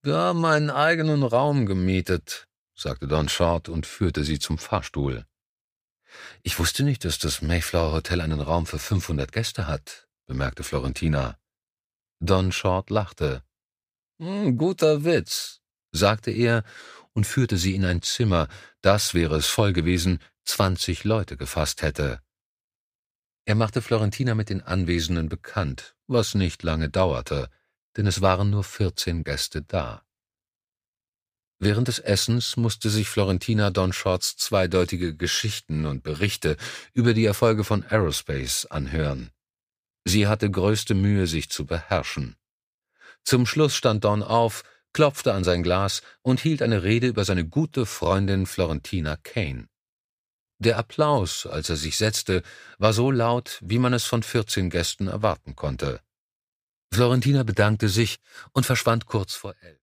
Wir haben einen eigenen Raum gemietet, sagte Don Short und führte sie zum Fahrstuhl. Ich wusste nicht, dass das Mayflower Hotel einen Raum für 500 Gäste hat, bemerkte Florentina. Don Short lachte. Guter Witz, sagte er und führte sie in ein Zimmer, das, wäre es voll gewesen, 20 Leute gefasst hätte. Er machte Florentina mit den Anwesenden bekannt, was nicht lange dauerte, denn es waren nur 14 Gäste da. Während des Essens musste sich Florentina Don Shorts zweideutige Geschichten und Berichte über die Erfolge von Aerospace anhören. Sie hatte größte Mühe, sich zu beherrschen. Zum Schluss stand Don auf, klopfte an sein Glas und hielt eine Rede über seine gute Freundin Florentina Kane. Der Applaus, als er sich setzte, war so laut, wie man es von 14 Gästen erwarten konnte. Florentina bedankte sich und verschwand kurz vor 11.